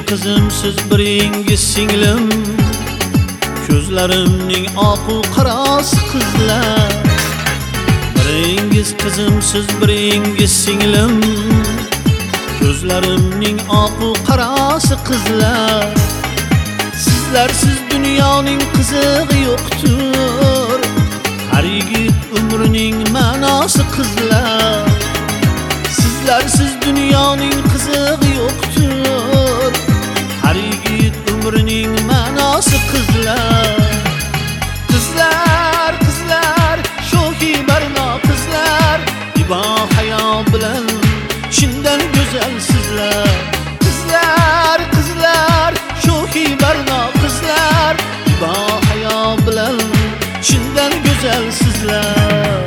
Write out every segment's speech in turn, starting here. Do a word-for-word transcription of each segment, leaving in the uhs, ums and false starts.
qizim siz biringiz singlim, ko'zlarimning oqu qarasi qizlar. Biringiz qizim siz biringiz singlim, ko'zlarimning oqu qarasi qizlar. Sizlarsiz dunyoning qizig'i yo'qdir, har yigit umrining ma'nosi qizlar. Sizlarsiz dunyoning qizig'i yo'qdir, har yigit umrining ma'nosi qizlar. Qizlar, qizlar, shohi barno qizlar, ibo hayo bilan chindan go'zal sizlar. Qizlar, qizlar, shohi barno qizlar, ibo hayo bilan chindan go'zal sizlar.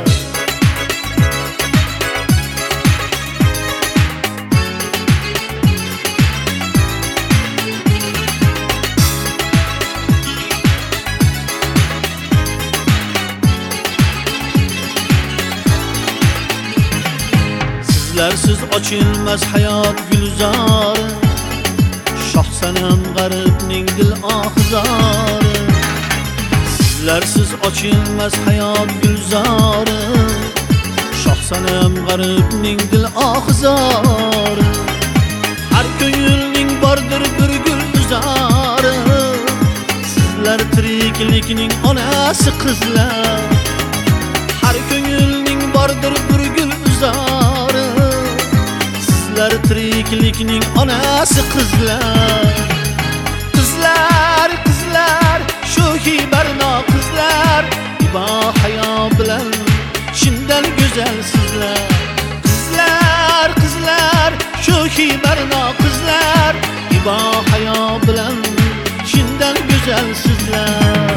Sizlarsiz ochilmas hayot gulzori, shoh sanam g'aribning dil ohzori. Sizlarsiz ochilmas hayot gulzori, shoh sanam g'aribning dil ohzori. Har ko'ngilning bordir bir gul uzori, sizlar tiriklikning onasi qizlar. Har ko'ngilning bordir bir gul uzori, sizlar tiriklikning onasi qizlar. Qizlar, qizlar, shohi barno qizlar, ibo hayo bilan chindan go'zal sizlar. Qizlar, qizlar, shohi barno qizlar, ibo hayo bilan chindan go'zal sizlar.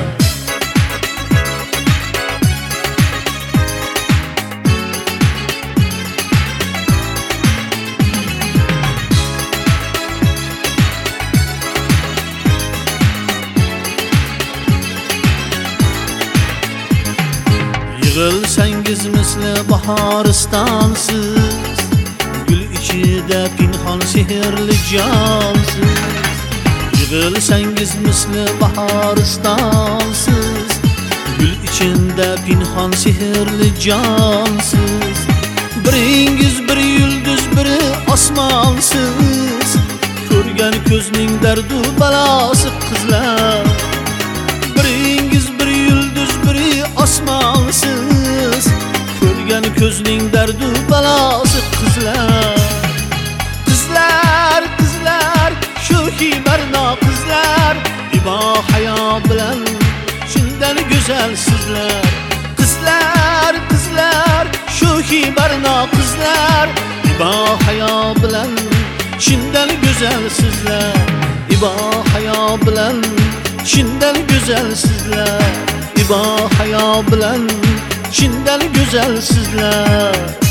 Yig'ilsangiz misli bahoristonsiz, gul ichida pinhon sehrli jonsiz. Yig'ilsangiz misli bahoristonsiz, gul ichida pinhon sehrli jonsiz. Biringiz bir yulduz, biri osmonsiz, ko'rgan ko'zning dardu balosi qizlar. Biringiz bir yulduz, biri osmonsiz, ko'rgan ko'zning dardu balosi qizlar. Qizlar, qizlar, shohi barno qizlar, ibo hayo bilan chindan go'zal sizlar. Qizlar, qizlar, shohi barno qizlar, ibo hayo bilan chindan go'zal sizlar. İbo hayo bilan chindan go'zal sizlar. İbo hayo bilan chindan go'zal sizlar.